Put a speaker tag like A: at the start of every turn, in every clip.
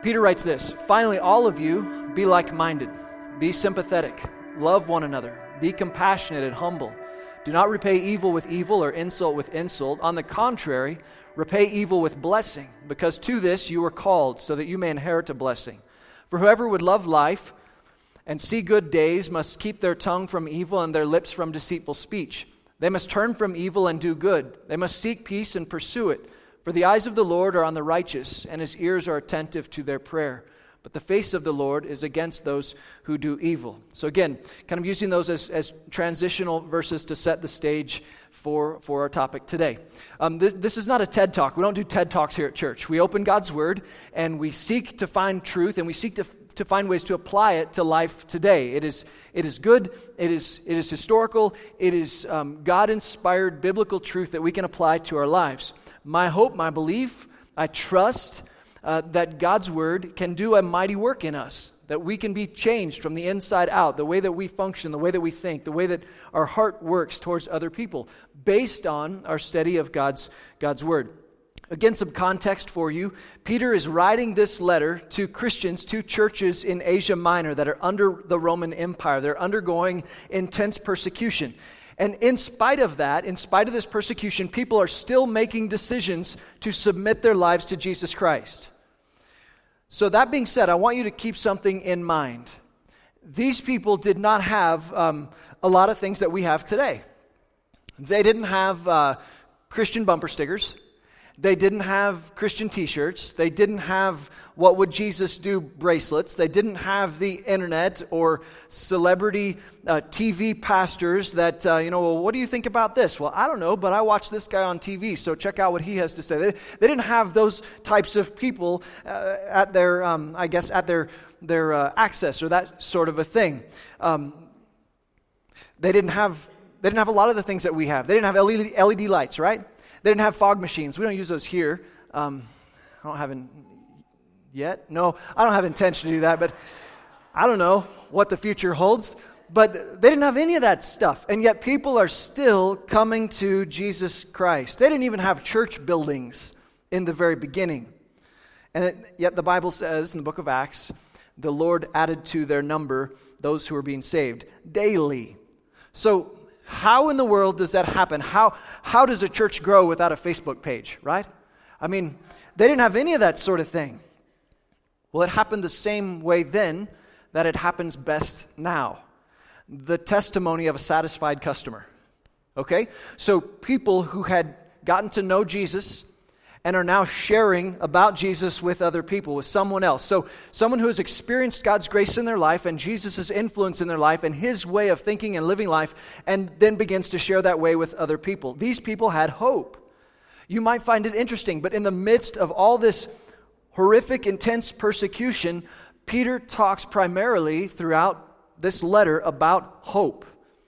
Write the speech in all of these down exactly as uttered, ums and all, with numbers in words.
A: Peter writes this, "Finally, all of you be like-minded, be sympathetic, love one another, be compassionate and humble. Do not repay evil with evil or insult with insult. On the contrary, repay evil with blessing, because to this you were called, so that you may inherit a blessing. For whoever would love life and see good days must keep their tongue from evil and their lips from deceitful speech. They must turn from evil and do good. They must seek peace and pursue it. For the eyes of the Lord are on the righteous, and his ears are attentive to their prayer. But the face of the Lord is against those who do evil." So again, kind of using those as, as transitional verses to set the stage for, for our topic today. Um, this, this is not a TED Talk. We don't do TED Talks here at church. We open God's Word, and we seek to find truth, and we seek to, to find ways to apply it to life today. It is, it is good, it is, it is historical, it is um, God-inspired biblical truth that we can apply to our lives. My hope, my belief, I trust uh, that God's Word can do a mighty work in us, that we can be changed from the inside out, the way that we function, the way that we think, the way that our heart works towards other people, based on our study of God's, God's Word. Again, some context for you. Peter is writing this letter to Christians, to churches in Asia Minor that are under the Roman Empire. They're undergoing intense persecution. And in spite of that, in spite of this persecution, people are still making decisions to submit their lives to Jesus Christ. So that being said, I want you to keep something in mind. These people did not have um, a lot of things that we have today. They didn't have uh, Christian bumper stickers. They didn't have Christian t-shirts. They didn't have "What Would Jesus Do" bracelets. They didn't have the internet or celebrity uh, T V pastors that, uh, you know, well, what do you think about this? Well, I don't know, but I watch this guy on T V, so check out what he has to say. They, they didn't have those types of people uh, at their, um, I guess, at their, their uh, access or that sort of a thing. Um, they didn't have, they didn't have a lot of the things that we have. They didn't have L E D lights, right? They didn't have fog machines. We don't use those here. Um, I don't have in yet. No, I don't have intention to do that, but I don't know what the future holds. But they didn't have any of that stuff, and yet people are still coming to Jesus Christ. They didn't even have church buildings in the very beginning. And it, yet the Bible says in the book of Acts, the Lord added to their number those who were being saved daily. So how in the world does that happen? How how does a church grow without a Facebook page, right? I mean, they didn't have any of that sort of thing. Well, it happened the same way then that it happens best now. The testimony of a satisfied customer. Okay? So people who had gotten to know Jesus and are now sharing about Jesus with other people, with someone else. So someone who has experienced God's grace in their life and Jesus' influence in their life and his way of thinking and living life, and then begins to share that way with other people. These people had hope. You might find it interesting, but in the midst of all this horrific, intense persecution, Peter talks primarily throughout this letter about hope.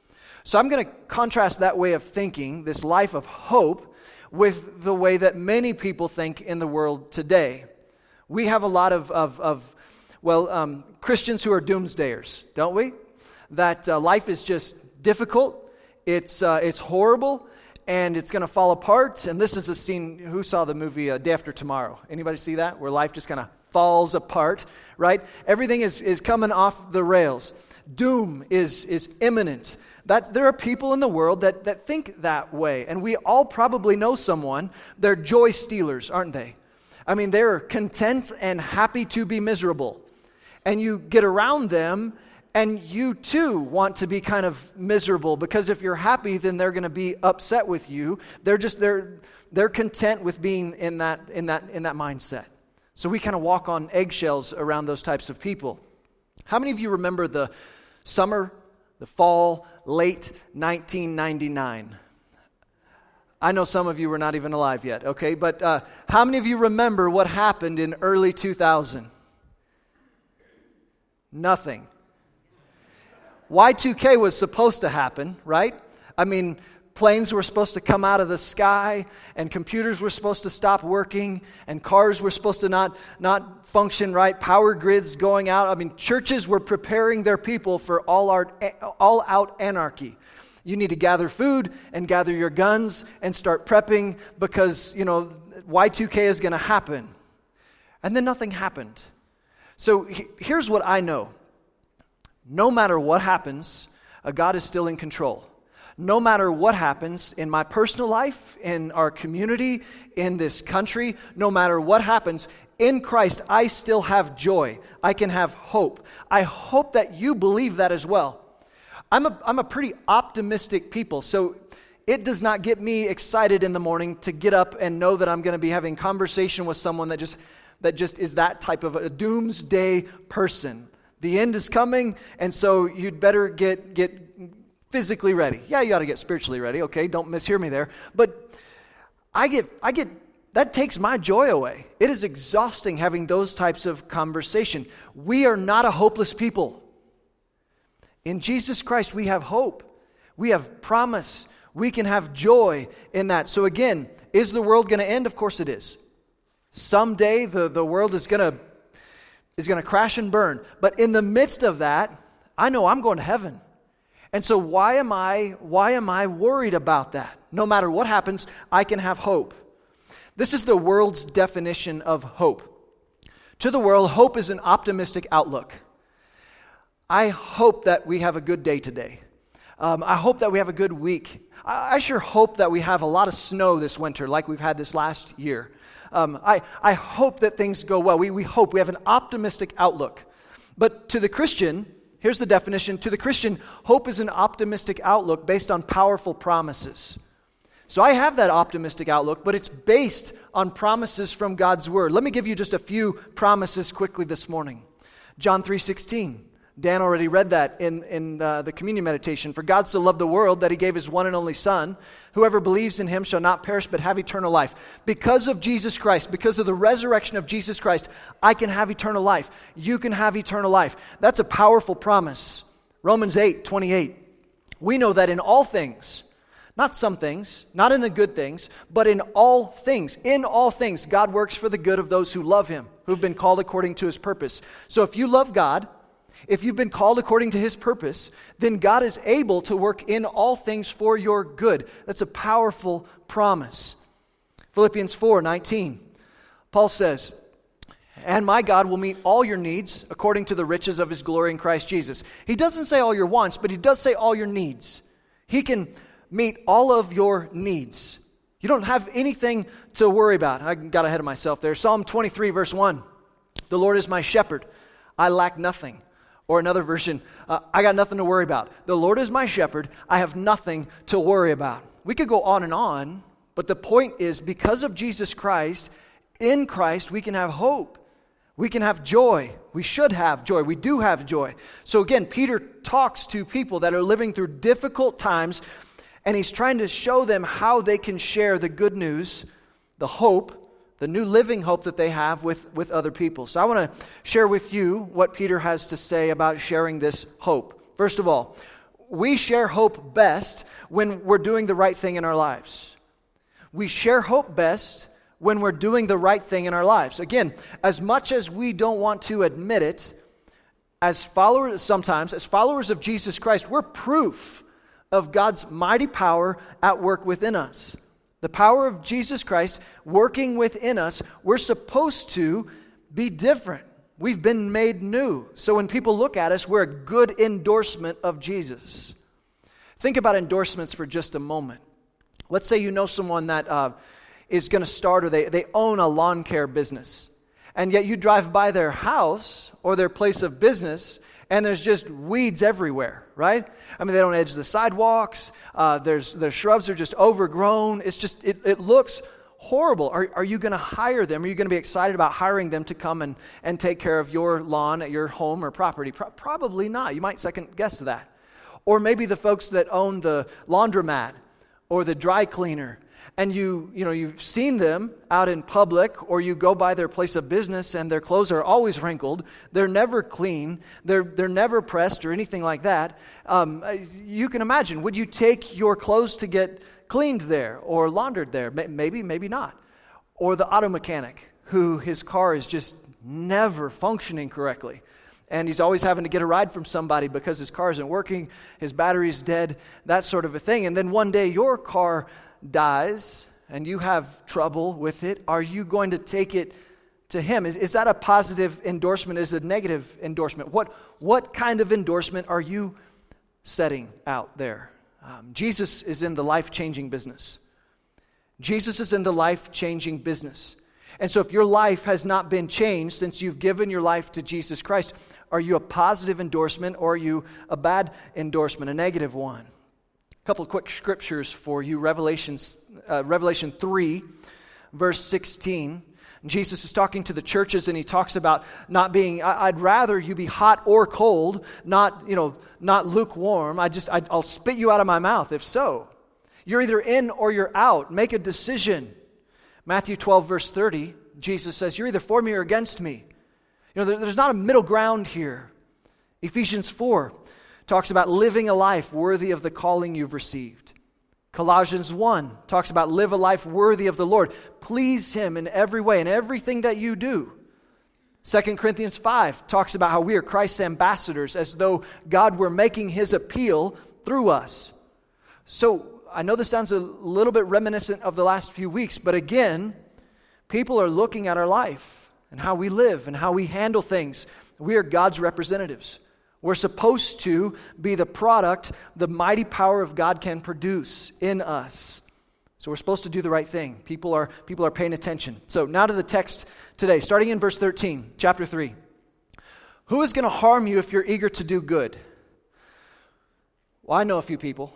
A: So I'm going to contrast that way of thinking, this life of hope, with the way that many people think in the world today. We have a lot of, of, of well, um, Christians who are doomsdayers, don't we? That uh, life is just difficult, it's uh, it's horrible, and it's going to fall apart. And this is a scene, who saw the movie uh, Day After Tomorrow? Anybody see that? Where life just kind of falls apart, right? Everything is, is coming off the rails. Doom is, is imminent. That there are people in the world that, that think that way, and we all probably know someone. They're joy stealers, aren't they? I mean, they're content and happy to be miserable. And you get around them, and you too want to be kind of miserable, because if you're happy, then they're going to be upset with you. They're just they're they're content with being in that in that in that mindset. So we kind of walk on eggshells around those types of people. How many of you remember the summer, the fall, late nineteen ninety-nine? I know some of you were not even alive yet, okay? But uh, how many of you remember what happened in early two thousand? Nothing. Y two K was supposed to happen, right? I mean, planes were supposed to come out of the sky, and computers were supposed to stop working, and cars were supposed to not, not function right, power grids going out. I mean, churches were preparing their people for all out, all out anarchy. You need to gather food and gather your guns and start prepping because, you know, Y two K is going to happen. And then nothing happened. So he, here's what I know. No matter what happens, uh, God is still in control. No matter what happens in my personal life, in our community, in this country, no matter what happens, in Christ, I still have joy. I can have hope. I hope that you believe that as well. I'm a, I'm a pretty optimistic people, so it does not get me excited in the morning to get up and know that I'm going to be having conversation with someone that just that just is that type of a doomsday person. The end is coming, and so you'd better get get physically ready. Yeah, you ought to get spiritually ready. Okay, don't mishear me there. But I get I get that takes my joy away. It is exhausting having those types of conversation. We are not a hopeless people. In Jesus Christ, we have hope. We have promise. We can have joy in that. So again, is the world going to end? Of course it is. Someday the, the world is going to is going to crash and burn. But in the midst of that, I know I'm going to heaven. And so why am I why am I worried about that? No matter what happens, I can have hope. This is the world's definition of hope. To the world, hope is an optimistic outlook. I hope that we have a good day today. Um, I hope that we have a good week. I, I sure hope that we have a lot of snow this winter like we've had this last year. Um, I, I hope that things go well. We, we hope. We have an optimistic outlook. But to the Christian, here's the definition. To the Christian, hope is an optimistic outlook based on powerful promises. So I have that optimistic outlook, but it's based on promises from God's Word. Let me give you just a few promises quickly this morning. John three sixteen. Dan already read that in, in uh, the communion meditation. For God so loved the world that He gave His one and only Son. Whoever believes in Him shall not perish but have eternal life. Because of Jesus Christ, because of the resurrection of Jesus Christ, I can have eternal life. You can have eternal life. That's a powerful promise. Romans eight twenty-eight. We know that in all things, not some things, not in the good things, but in all things. In all things, God works for the good of those who love Him, who've been called according to His purpose. So if you love God, if you've been called according to His purpose, then God is able to work in all things for your good. That's a powerful promise. Philippians four nineteen. Paul says, and my God will meet all your needs according to the riches of His glory in Christ Jesus. He doesn't say all your wants, but He does say all your needs. He can meet all of your needs. You don't have anything to worry about. I got ahead of myself there. Psalm twenty-three verse one. The Lord is my shepherd. I lack nothing. Or another version, uh, I got nothing to worry about. The Lord is my shepherd. I have nothing to worry about. We could go on and on, but the point is because of Jesus Christ, in Christ, we can have hope. We can have joy. We should have joy. We do have joy. So again, Peter talks to people that are living through difficult times, and he's trying to show them how they can share the good news, the hope, the new living hope that they have with, with other people. So I want to share with you what Peter has to say about sharing this hope. First of all, we share hope best when we're doing the right thing in our lives. We share hope best when we're doing the right thing in our lives. Again, as much as we don't want to admit it, as followers, sometimes, as followers of Jesus Christ, we're proof of God's mighty power at work within us. The power of Jesus Christ working within us, we're supposed to be different. We've been made new. So when people look at us, we're a good endorsement of Jesus. Think about endorsements for just a moment. Let's say you know someone that uh, is going to start or they, they own a lawn care business. And yet you drive by their house or their place of business and there's just weeds everywhere, right? I mean, they don't edge the sidewalks. Uh, there's the shrubs are just overgrown. It's just, it, it looks horrible. Are, are you going to hire them? Are you going to be excited about hiring them to come and, and take care of your lawn at your home or property? Pro- probably not. You might second guess that. Or maybe the folks that own the laundromat or the dry cleaner. And you, you know, you've seen them out in public, or you go by their place of business and their clothes are always wrinkled. They're never clean. They're they're never pressed or anything like that. Um, you can imagine, would you take your clothes to get cleaned there or laundered there? Maybe, maybe not. Or the auto mechanic who his car is just never functioning correctly. And he's always having to get a ride from somebody because his car isn't working, his battery's dead, that sort of a thing. And then one day your car dies and you have trouble with it. Are you going to take it to Him? Is, is that a positive endorsement? Is it a negative endorsement? What, what kind of endorsement are you setting out there? Um, Jesus is in the life-changing business. Jesus is in the life-changing business. And so if your life has not been changed since you've given your life to Jesus Christ, are you a positive endorsement or are you a bad endorsement, a negative one? A couple of quick scriptures for you. Revelations, uh, Revelation three, verse sixteen. Jesus is talking to the churches and he talks about not being, I'd rather you be hot or cold, not, you know, not lukewarm. I just, I'll spit you out of my mouth if so. You're either in or you're out. Make a decision. Matthew twelve, verse thirty, Jesus says, you're either for me or against me. You know, there, there's not a middle ground here. Ephesians four talks about living a life worthy of the calling you've received. Colossians one talks about live a life worthy of the Lord. Please Him in every way, in everything that you do. Second Corinthians five talks about how we are Christ's ambassadors, as though God were making His appeal through us. So, I know this sounds a little bit reminiscent of the last few weeks, but again, people are looking at our life and how we live and how we handle things. We are God's representatives. We're supposed to be the product the mighty power of God can produce in us. So we're supposed to do the right thing. People are, people are paying attention. So now to the text today, starting in verse thirteen, chapter three. Who is going to harm you if you're eager to do good? Well, I know a few people.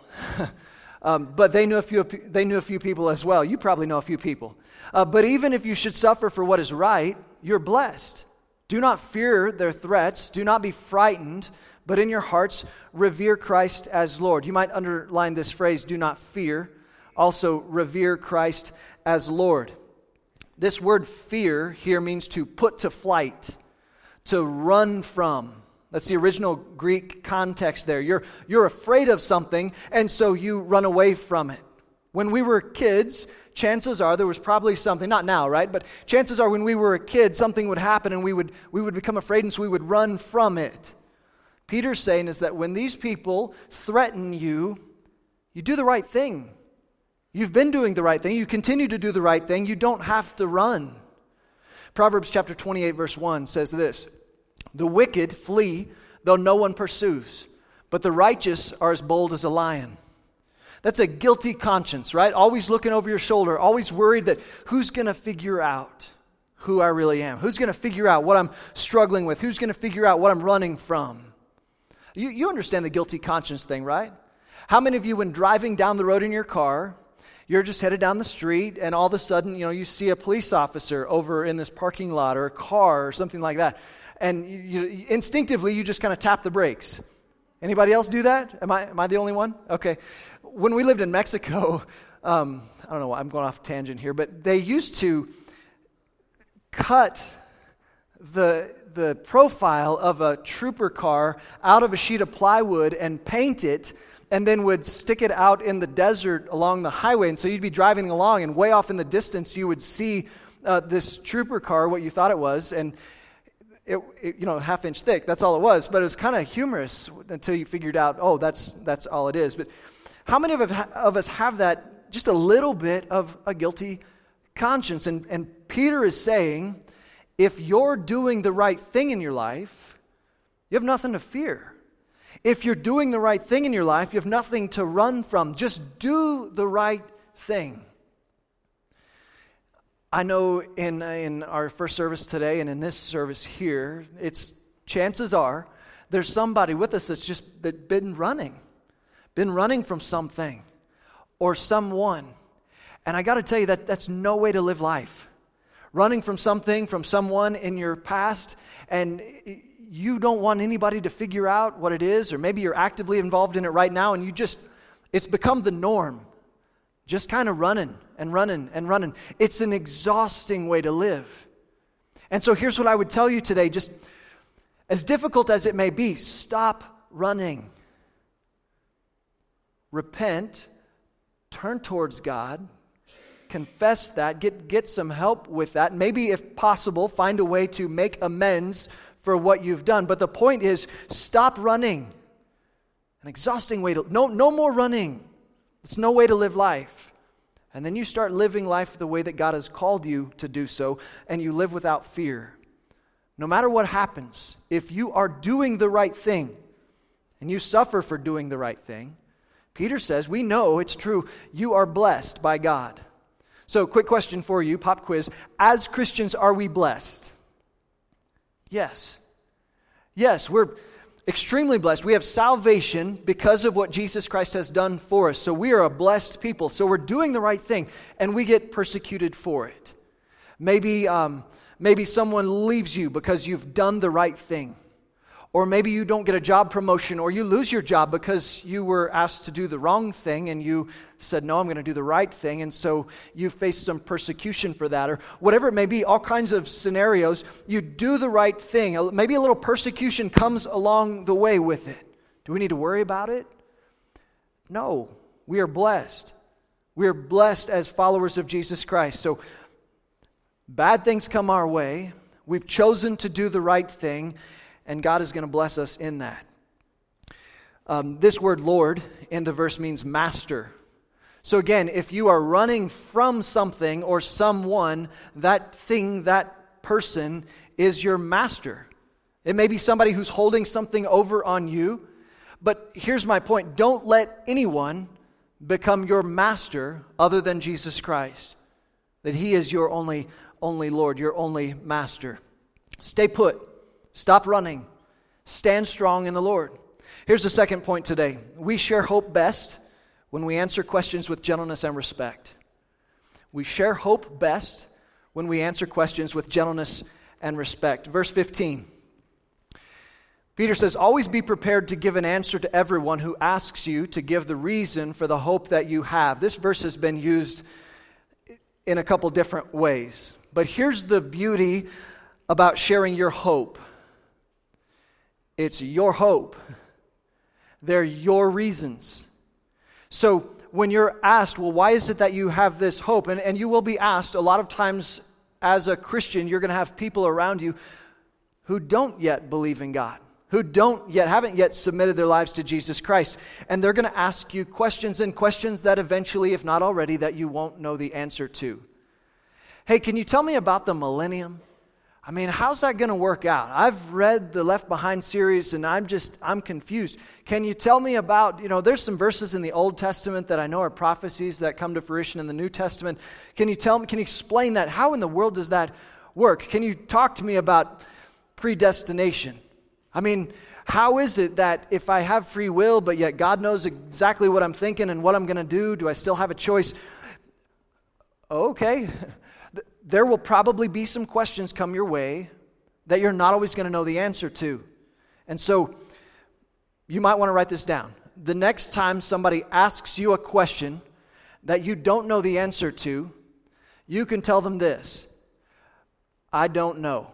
A: Um, but they knew a few. They knew a few people as well. You probably know a few people. Uh, but even if you should suffer for what is right, you're blessed. Do not fear their threats. Do not be frightened. But in your hearts, revere Christ as Lord. You might underline this phrase: "Do not fear." Also, revere Christ as Lord. This word "fear" here means to put to flight, to run from. That's the original Greek context there. You're, you're afraid of something, and so you run away from it. When we were kids, chances are there was probably something, not now, right? But chances are when we were a kid, something would happen, and we would, we would become afraid, and so we would run from it. Peter's saying is that when these people threaten you, you do the right thing. You've been doing the right thing. You continue to do the right thing. You don't have to run. Proverbs chapter twenty-eight, verse one says this: the wicked flee, though no one pursues, but the righteous are as bold as a lion. That's a guilty conscience, right? Always looking over your shoulder, always worried that who's going to figure out who I really am? Who's going to figure out what I'm struggling with? Who's going to figure out what I'm running from? You, you understand the guilty conscience thing, right? How many of you, when driving down the road in your car, you're just headed down the street, and all of a sudden, you know, you see a police officer over in this parking lot or a car or something like that, and you, you, instinctively you just kind of tap the brakes. Anybody else do that? Am I am I the only one? Okay. When we lived in Mexico, um, I don't know why I'm going off tangent here, but they used to cut the the profile of a trooper car out of a sheet of plywood and paint it, and then would stick it out in the desert along the highway. And so you'd be driving along, and way off in the distance you would see uh, this trooper car, what you thought it was, and It, it, you know, half inch thick. That's all it was. But it was kind of humorous until you figured out, oh, that's that's all it is. But how many of, of us have that, just a little bit of a guilty conscience? And, and Peter is saying, if you're doing the right thing in your life, you have nothing to fear. If you're doing the right thing in your life, you have nothing to run from. Just do the right thing. I know in in our first service today and in this service here, it's chances are there's somebody with us that's just that been running, been running from something or someone. And I got to tell you that that's no way to live life. Running from something, from someone in your past, and you don't want anybody to figure out what it is, or maybe you're actively involved in it right now and you just, it's become the norm. Just kind of running and running and running. It's an exhausting way to live. And so here's what I would tell you today. Just as difficult as it may be, stop running. Repent. Turn towards God. Confess that. Get, get some help with that. Maybe, if possible, find a way to make amends for what you've done. But the point is, stop running. An exhausting way to... No, no more running. It's no way to live life. And then you start living life the way that God has called you to do so, and you live without fear. No matter what happens, if you are doing the right thing, and you suffer for doing the right thing, Peter says, we know it's true, you are blessed by God. So, quick question for you, pop quiz. As Christians, are we blessed? Yes. Yes, we're extremely blessed. We have salvation because of what Jesus Christ has done for us. So we are a blessed people. So we're doing the right thing, and we get persecuted for it. Maybe, um, maybe someone leaves you because you've done the right thing. Or maybe you don't get a job promotion, or you lose your job because you were asked to do the wrong thing and you said, no, I'm going to do the right thing. And so you face some persecution for that, or whatever it may be, all kinds of scenarios. You do the right thing. Maybe a little persecution comes along the way with it. Do we need to worry about it? No, we are blessed. We are blessed as followers of Jesus Christ. So bad things come our way. We've chosen to do the right thing, and God is going to bless us in that. Um, this word Lord in the verse means master. So again, if you are running from something or someone, that thing, that person is your master. It may be somebody who's holding something over on you, but here's my point. Don't let anyone become your master other than Jesus Christ. That He is your only, only Lord, your only master. Stay put. Stop running. Stand strong in the Lord. Here's the second point today. We share hope best when we answer questions with gentleness and respect. We share hope best when we answer questions with gentleness and respect. Verse fifteen. Peter says, always be prepared to give an answer to everyone who asks you to give the reason for the hope that you have. This verse has been used in a couple different ways. But here's the beauty about sharing your hope. It's your hope. They're your reasons. So when you're asked, well, why is it that you have this hope? And, and you will be asked a lot of times as a Christian, you're going to have people around you who don't yet believe in God, who don't yet, haven't yet submitted their lives to Jesus Christ. And they're going to ask you questions and questions that eventually, if not already, that you won't know the answer to. Hey, can you tell me about the millennium? I mean, how's that going to work out? I've read the Left Behind series and I'm just, I'm confused. Can you tell me about, you know, there's some verses in the Old Testament that I know are prophecies that come to fruition in the New Testament. Can you tell me, can you explain that? How in the world does that work? Can you talk to me about predestination? I mean, how is it that if I have free will, but yet God knows exactly what I'm thinking and what I'm going to do, do I still have a choice? Okay. There will probably be some questions come your way that you're not always going to know the answer to. And so you might want to write this down. The next time somebody asks you a question that you don't know the answer to, you can tell them this: I don't know.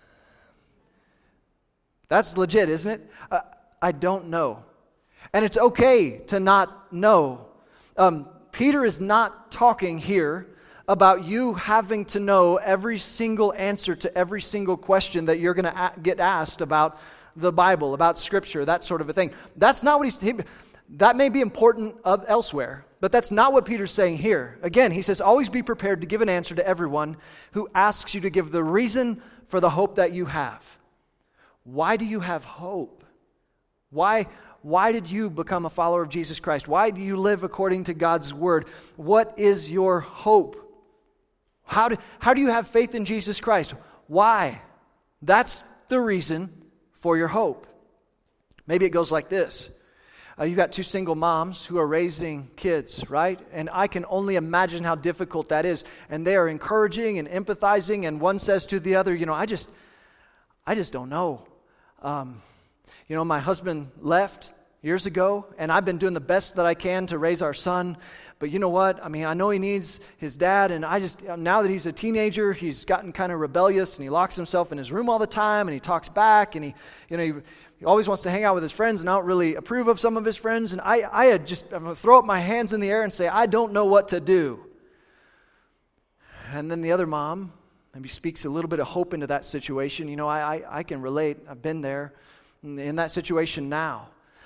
A: That's legit, isn't it? Uh, I don't know. And it's okay to not know. Um, Peter is not talking here about you having to know every single answer to every single question that you're going to a- get asked about the Bible, about Scripture, that sort of a thing. That's not what he's... He, that may be important of elsewhere, but that's not what Peter's saying here. Again, he says, always be prepared to give an answer to everyone who asks you to give the reason for the hope that you have. Why do you have hope? Why, why did you become a follower of Jesus Christ? Why do you live according to God's Word? What is your hope? How do, how do you have faith in Jesus Christ? Why? That's the reason for your hope. Maybe it goes like this. Uh, you've got two single moms who are raising kids, right? And I can only imagine how difficult that is. And they are encouraging and empathizing, and one says to the other, you know, I just, I just don't know. Um, you know, my husband left years ago, and I've been doing the best that I can to raise our son. But you know what? I mean, I know he needs his dad, and I just, now that he's a teenager, he's gotten kind of rebellious, and he locks himself in his room all the time, and he talks back, and he, you know, he, he always wants to hang out with his friends, and I don't really approve of some of his friends, and I, I had just, I'm going to throw up my hands in the air and say, I don't know what to do. And then the other mom maybe speaks a little bit of hope into that situation. You know, I, I, I can relate. I've been there in that situation now.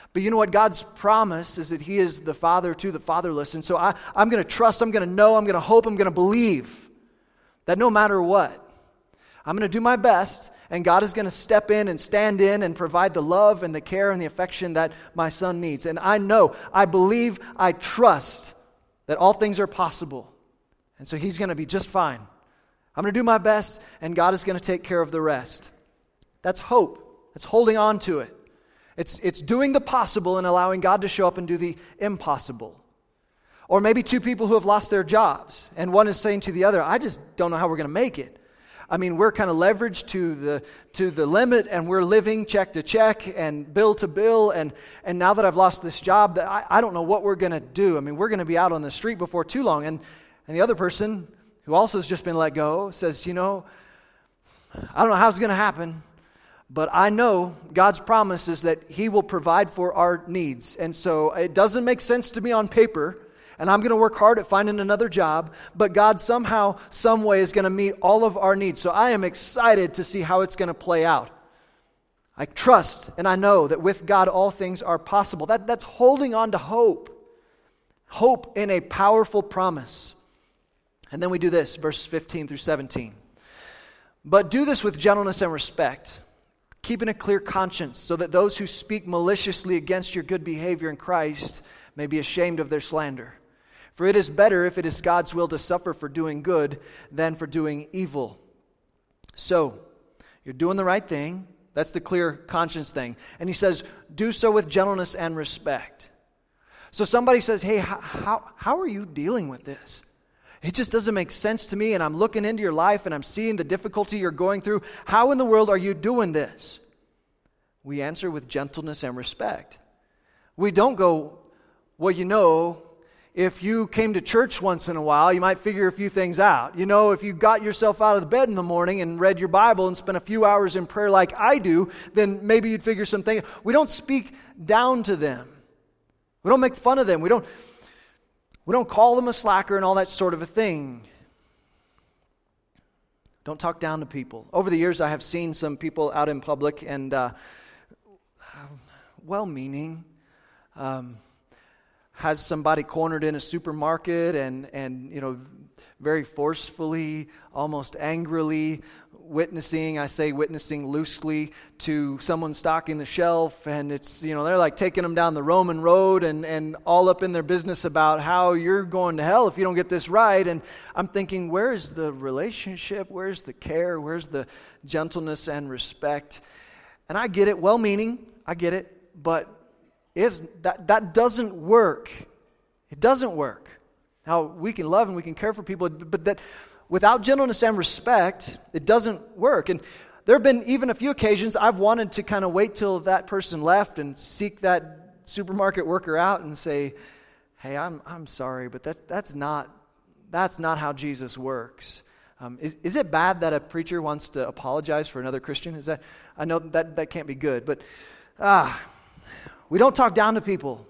A: But you know what? God's promise is that He is the father to the fatherless. And so I, I'm going to trust, I'm going to know, I'm going to hope, I'm going to believe that no matter what, I'm going to do my best, and God is going to step in and stand in and provide the love and the care and the affection that my son needs. And I know, I believe, I trust that all things are possible. And so He's going to be just fine. I'm going to do my best, and God is going to take care of the rest. That's hope. That's holding on to it. It's, it's doing the possible and allowing God to show up and do the impossible. Or maybe two people who have lost their jobs, and one is saying to the other, I just don't know how we're going to make it. I mean, we're kind of leveraged to the to the limit, and we're living check to check and bill to bill, and, and now that I've lost this job, I, I don't know what we're going to do. I mean, we're going to be out on the street before too long. And, and the other person, who also has just been let go, says, you know, I don't know how it's going to happen, but I know God's promise is that He will provide for our needs. And so it doesn't make sense to me on paper, and I'm going to work hard at finding another job, but God somehow, some way is going to meet all of our needs. So I am excited to see how it's going to play out. I trust and I know that with God all things are possible. That, that's holding on to hope. Hope in a powerful promise. And then we do this, verses fifteen through seventeen. But do this with gentleness and respect, keeping a clear conscience, so that those who speak maliciously against your good behavior in Christ may be ashamed of their slander. For it is better, if it is God's will, to suffer for doing good than for doing evil. So, you're doing the right thing. That's the clear conscience thing. And he says, do so with gentleness and respect. So somebody says, hey, how, how, how are you dealing with this? It just doesn't make sense to me, and I'm looking into your life, and I'm seeing the difficulty you're going through. How in the world are you doing this? We answer with gentleness and respect. We don't go, well, you know, if you came to church once in a while, you might figure a few things out. You know, if you got yourself out of the bed in the morning and read your Bible and spent a few hours in prayer like I do, then maybe you'd figure something. We don't speak down to them. We don't make fun of them. We don't, we don't call them a slacker and all that sort of a thing. Don't talk down to people. Over the years, I have seen some people out in public and uh, well-meaning, um, has somebody cornered in a supermarket and, and you know, very forcefully, almost angrily witnessing, I say witnessing loosely, to someone stocking the shelf, and it's, you know, they're like taking them down the Roman road and, and all up in their business about how you're going to hell if you don't get this right. And I'm thinking, where's the relationship? Where's the care? Where's the gentleness and respect? And I get it, well-meaning, I get it, but Is that that doesn't work. It doesn't work. Now, we can love and we can care for people, but that without gentleness and respect, it doesn't work. And there have been even a few occasions I've wanted to kind of wait till that person left and seek that supermarket worker out and say, "Hey, I'm I'm sorry, but that that's not that's not how Jesus works." Um, is is it bad that a preacher wants to apologize for another Christian? Is that I know that that can't be good, but ah. We don't talk down to people.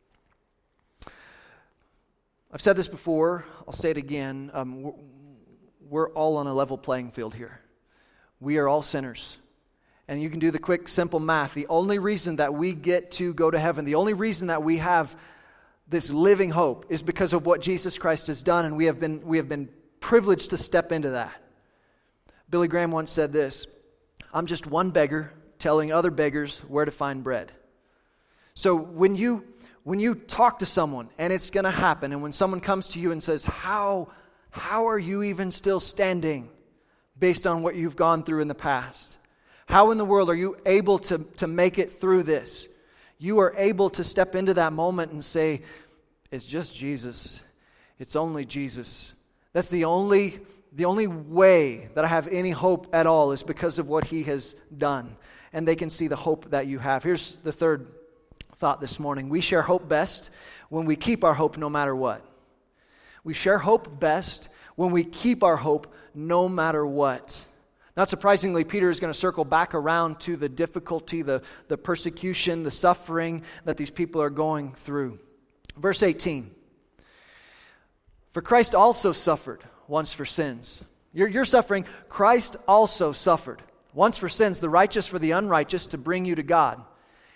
A: I've said this before. I'll say it again. Um, we're, we're all on a level playing field here. We are all sinners. And you can do the quick, simple math. The only reason that we get to go to heaven, the only reason that we have this living hope is because of what Jesus Christ has done, and we have been, we have been privileged to step into that. Billy Graham once said this, I'm just one beggar telling other beggars where to find bread. So when you when you talk to someone, and it's going to happen, and when someone comes to you and says, how, how are you even still standing based on what you've gone through in the past? How in the world are you able to, to make it through this? You are able to step into that moment and say, it's just Jesus. It's only Jesus. That's the only, the only way that I have any hope at all is because of what He has done. And they can see the hope that you have. Here's the third thought this morning. We share hope best when we keep our hope no matter what. We share hope best when we keep our hope no matter what. Not surprisingly, Peter is going to circle back around to the difficulty, the, the persecution, the suffering that these people are going through. Verse eighteen. For Christ also suffered once for sins. You're, you're suffering. Christ also suffered once for sins, the righteous for the unrighteous, to bring you to God.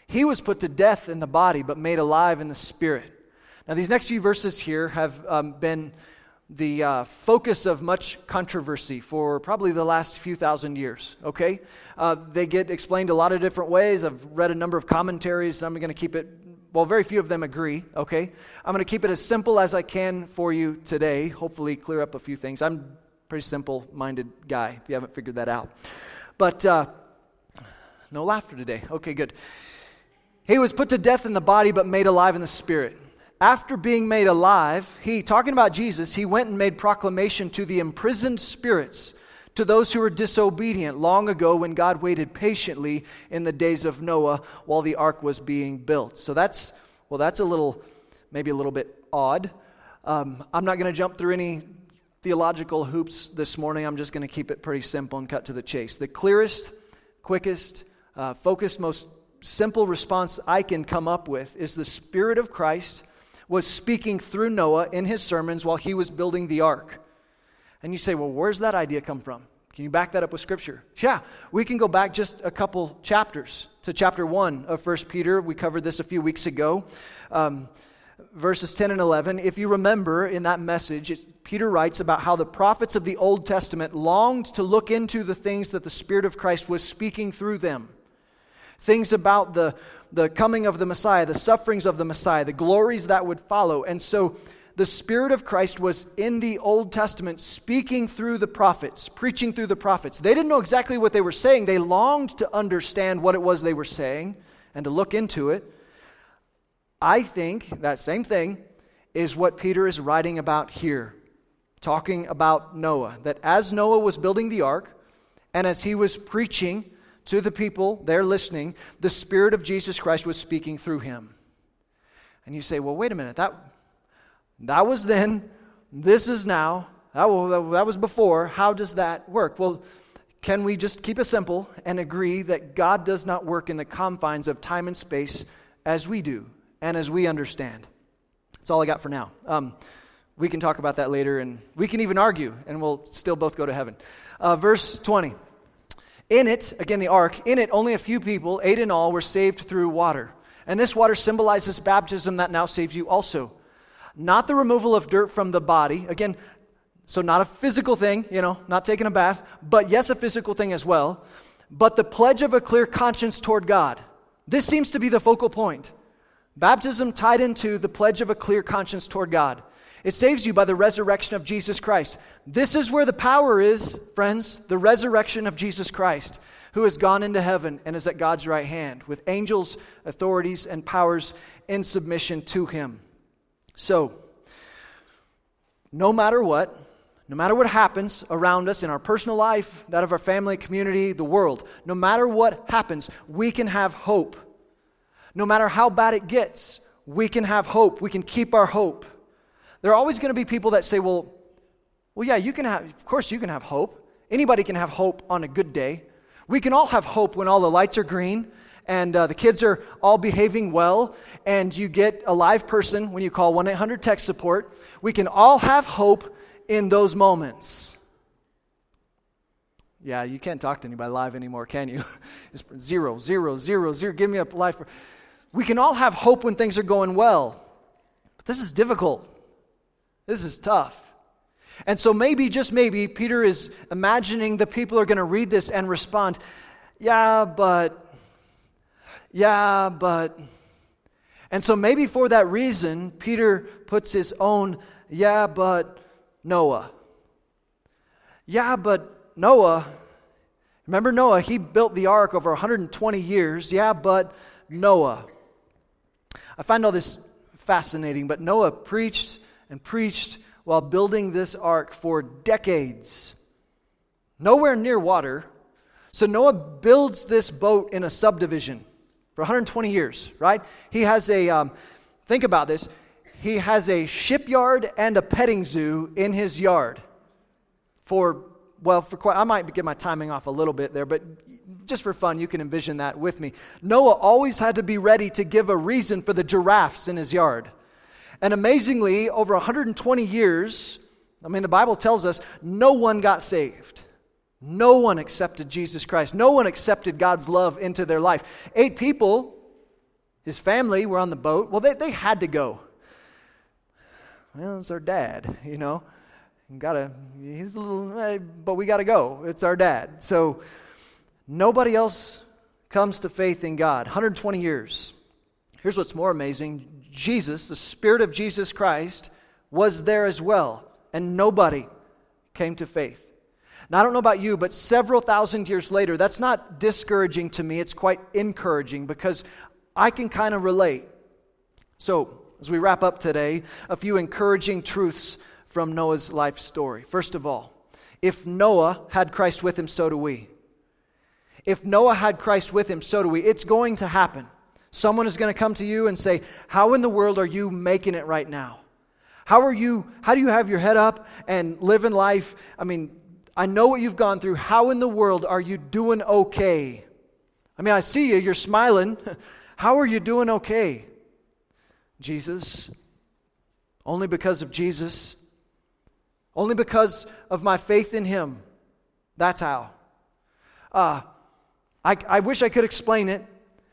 A: He was put to death in the body, but made alive in the spirit. Now, these next few verses here have um, been the uh, focus of much controversy for probably the last few thousand years, okay? Uh, they get explained a lot of different ways. I've read a number of commentaries. I'm going to keep it, well, very few of them agree, okay? I'm going to keep it as simple as I can for you today, hopefully clear up a few things. I'm a pretty simple-minded guy, if you haven't figured that out. But uh, no laughter today. Okay, good. He was put to death in the body, but made alive in the spirit. After being made alive, he, talking about Jesus, he went and made proclamation to the imprisoned spirits, to those who were disobedient long ago when God waited patiently in the days of Noah while the ark was being built. So that's, well, that's a little, maybe a little bit odd. Um, I'm not going to jump through any theological hoops this morning. I'm just going to keep it pretty simple and cut to the chase. The clearest, quickest, uh, focused, most simple response I can come up with is the Spirit of Christ was speaking through Noah in his sermons while he was building the ark. And you say, well, where's that idea come from? Can you back that up with Scripture? Yeah, we can go back just a couple chapters to chapter one of First Peter. We covered this a few weeks ago, um, verses ten and eleven. If you remember in that message, it, Peter writes about how the prophets of the Old Testament longed to look into the things that the Spirit of Christ was speaking through them. Things about the, the coming of the Messiah, the sufferings of the Messiah, the glories that would follow. And so the Spirit of Christ was in the Old Testament speaking through the prophets, preaching through the prophets. They didn't know exactly what they were saying. They longed to understand what it was they were saying and to look into it. I think that same thing is what Peter is writing about here, talking about Noah. That as Noah was building the ark and as he was preaching to the people there listening, the Spirit of Jesus Christ was speaking through him. And you say, well, wait a minute, that, that was then, this is now, that, that was before. How does that work? Well, can we just keep it simple and agree that God does not work in the confines of time and space as we do and as we understand? That's all I got for now. Um, we can talk about that later, and we can even argue, and we'll still both go to heaven. Uh, verse twenty. In it, again the ark, in it only a few people, eight in all, were saved through water. And this water symbolizes baptism that now saves you also. Not the removal of dirt from the body. Again, so not a physical thing, you know, not taking a bath, but yes, a physical thing as well. But the pledge of a clear conscience toward God. This seems to be the focal point. Baptism tied into the pledge of a clear conscience toward God. It saves you by the resurrection of Jesus Christ. This is where the power is, friends, the resurrection of Jesus Christ, who has gone into heaven and is at God's right hand, with angels, authorities, and powers in submission to him. So, no matter what, no matter what happens around us in our personal life, that of our family, community, the world, no matter what happens, we can have hope. No matter how bad it gets, we can have hope. We can keep our hope. There are always going to be people that say, well, well, yeah, you can have, of course you can have hope. Anybody can have hope on a good day. We can all have hope when all the lights are green and uh, the kids are all behaving well and you get a live person when you call one eight hundred tech support. We can all have hope in those moments. Yeah, you can't talk to anybody live anymore, can you? It's zero, zero, zero, zero. Give me a live. We can all have hope when things are going well. But this is difficult. This is tough. And so maybe, just maybe, Peter is imagining the people are going to read this and respond, yeah, but, yeah, but. And so maybe for that reason, Peter puts his own, yeah, but Noah. Yeah, but Noah, remember Noah, he built the ark over one hundred twenty years. Yeah, but Noah. I find all this fascinating, but Noah preached and preached while building this ark for decades. Nowhere near water. So Noah builds this boat in a subdivision for one hundred twenty years, right? He has a, um, think about this, he has a shipyard and a petting zoo in his yard for, well, for quite, I might get my timing off a little bit there, but just for fun, you can envision that with me. Noah always had to be ready to give a reason for the giraffes in his yard. And amazingly, over one hundred twenty years, I mean, the Bible tells us no one got saved. No one accepted Jesus Christ. No one accepted God's love into their life. Eight people His family were on the boat. Well, they, they had to go. Well, it's our dad, you know. Gotta, he's a little, but we got to go. It's our dad. So nobody else comes to faith in God. one hundred twenty years. Here's what's more amazing. Jesus, the Spirit of Jesus Christ, was there as well. And nobody came to faith. Now, I don't know about you, but several thousand years later, that's not discouraging to me. It's quite encouraging because I can kind of relate. So, as we wrap up today, a few encouraging truths from Noah's life story. First of all, if Noah had Christ with him, so do we. If Noah had Christ with him, so do we. It's going to happen. Someone is going to come to you and say, how in the world are you making it right now? How are you, how do you have your head up and live in life? I mean, I know what you've gone through. How in the world are you doing okay? I mean, I see you, you're smiling. How are you doing okay? Jesus. Only because of Jesus. Only because of my faith in Him. That's how. Uh, I, I wish I could explain it,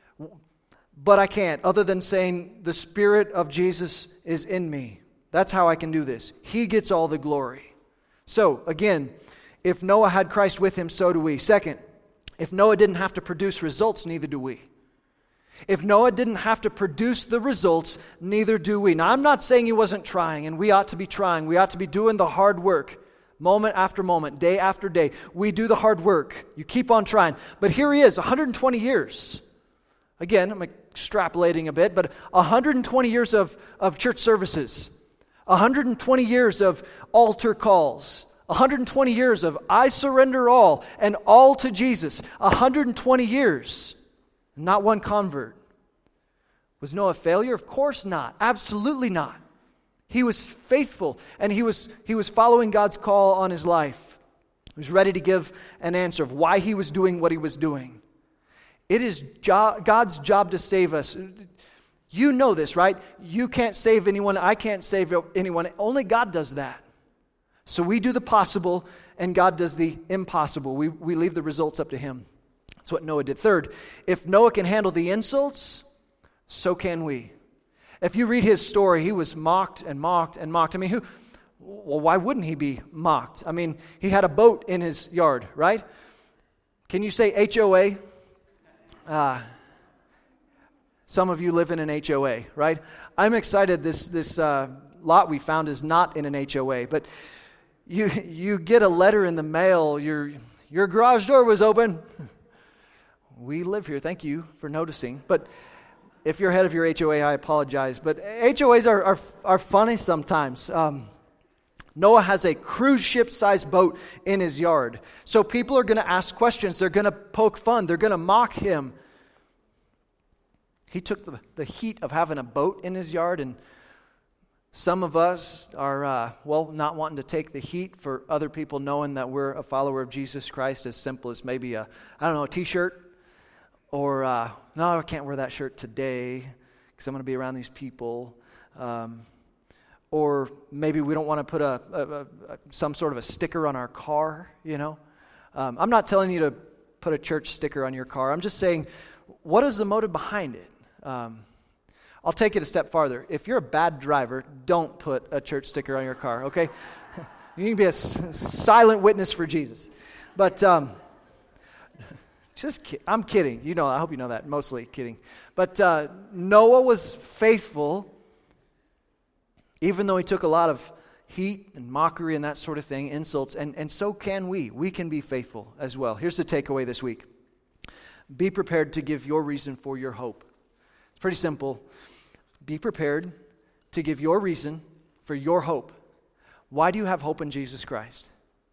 A: but I can't, other than saying the Spirit of Jesus is in me. That's how I can do this. He gets all the glory. So, again, if Noah had Christ with him, so do we. Second, if Noah didn't have to produce results, neither do we. If Noah didn't have to produce the results, neither do we. Now, I'm not saying he wasn't trying, and we ought to be trying. We ought to be doing the hard work, moment after moment, day after day. We do the hard work. You keep on trying. But here he is, one hundred twenty years. Again, I'm extrapolating a bit, but one hundred twenty years of, of church services. one hundred twenty years of altar calls. one hundred twenty years of I surrender all and all to Jesus. one hundred twenty years. Not one convert. Was Noah a failure? Of course not. Absolutely not. He was faithful, and he was he was following God's call on his life. He was ready to give an answer of why he was doing what he was doing. It is jo- God's job to save us. You know this, right? You can't save anyone. I can't save anyone. Only God does that. So we do the possible, and God does the impossible. We, we leave the results up to Him. That's what Noah did. Third, if Noah can handle the insults, so can we. If you read his story, he was mocked and mocked and mocked. I mean, who? Well, why wouldn't he be mocked? I mean, he had a boat in his yard, right? Can you say H O A? Uh, some of you live in an H O A, right? I'm excited this this uh, lot we found is not in an H O A, but you you get a letter in the mail, your your garage door was open. We live here, thank you for noticing. But if you're head of your H O A, I apologize. But H O As are are, are funny sometimes. Um, Noah has a cruise ship-sized boat in his yard. So people are going to ask questions. They're going to poke fun. They're going to mock him. He took the, the heat of having a boat in his yard, and some of us are, uh, well, not wanting to take the heat for other people knowing that we're a follower of Jesus Christ, as simple as maybe a, I don't know, a t-shirt. Or, uh, no, I can't wear that shirt today because I'm going to be around these people. Um, or maybe we don't want to put a, a, a some sort of a sticker on our car, you know. Um, I'm not telling you to put a church sticker on your car. I'm just saying, what is the motive behind it? Um, I'll take it a step farther. If you're a bad driver, don't put a church sticker on your car, okay? You can be a s- silent witness for Jesus. But... Um, Just kid- I'm kidding. You know, I hope you know that. Mostly kidding. But uh, Noah was faithful, even though he took a lot of heat and mockery and that sort of thing, insults, and, and so can we. We can be faithful as well. Here's the takeaway this week. Be prepared to give your reason for your hope. It's pretty simple. Be prepared to give your reason for your hope. Why do you have hope in Jesus Christ?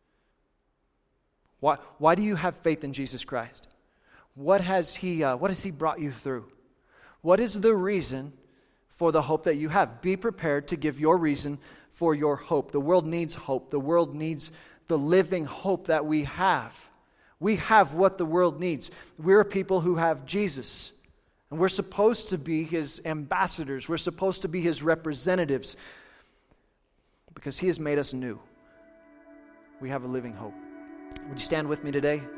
A: Why, why do you have faith in Jesus Christ? What has He uh, what has He brought you through? What is the reason for the hope that you have? Be prepared to give your reason for your hope. The world needs hope. The world needs the living hope that we have. We have what the world needs. We're people who have Jesus. And we're supposed to be His ambassadors. We're supposed to be His representatives because He has made us new. We have a living hope. Would you stand with me today?